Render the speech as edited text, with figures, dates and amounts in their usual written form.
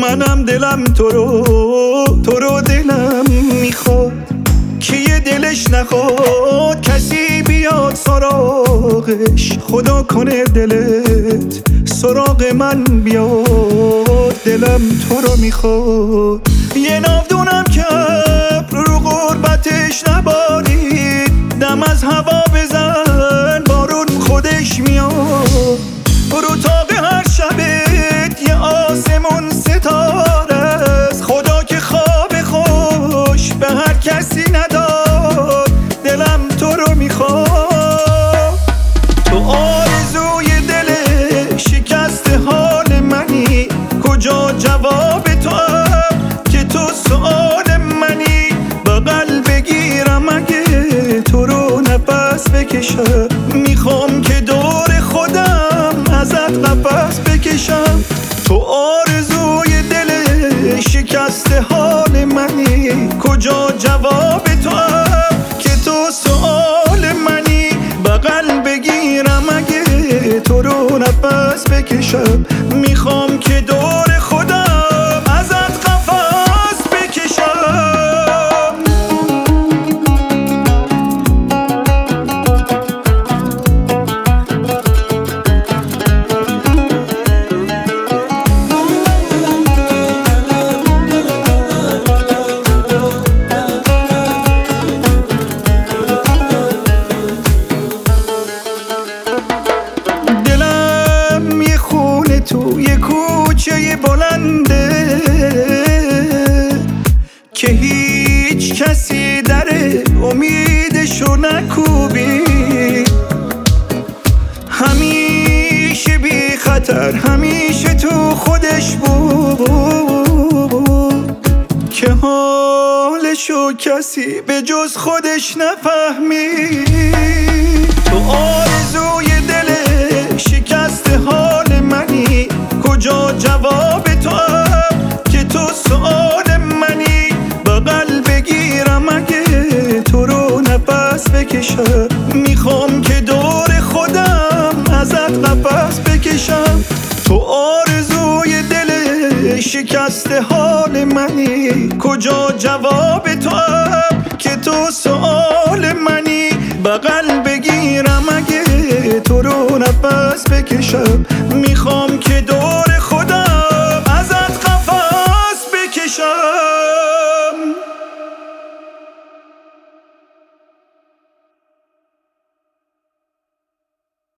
منم دلم تو رو دلم میخواد که یه دلش نخواد کسی بیاد سراغش. خدا کنه دلت سراغ من بیاد، دلم تو رو میخواد. یه ناودونم که رو غربتش نبارید، دم از هوا بزن بارون خودش میاد. رو تاق هر شبت یه آسمون ستاره است، خدا که خواب خوش به هر کسی نداد، دلم تو رو میخواد. تو آرزوی دل شکست حال منی، کجا جواب تو که تو سؤال منی. بغل بگیرم اگه تو رو نفس بکشم، میخوام که دور خودم ازت قفس بکشم. تو آرزوی دل شکست حال منی، کجا جواب تو که تو سؤال منی. بغل بگیرم اگه تو رو نفس بکشم، میخوام که دور خودم ازت قفس بکشم. توی کوچه بلنده که هیچ کسی در امیدشو نکوبی، همیشه بی خطر همیشه تو خودش بود که حالشو کسی به جز خودش نفهمید. تو آرزوی دل شکست حال منی، کجا جواب تو که تو سؤال منی. بغل بگیرم اگه تو رو نفس بکشم، میخوام که دور خودم ازت قفس بکشم. تو آرزوی دل شکست حال منی، کجا جواب تو که تو سؤال منی. بغل بگیرم اگه تو رو نفس بکشم، میخوام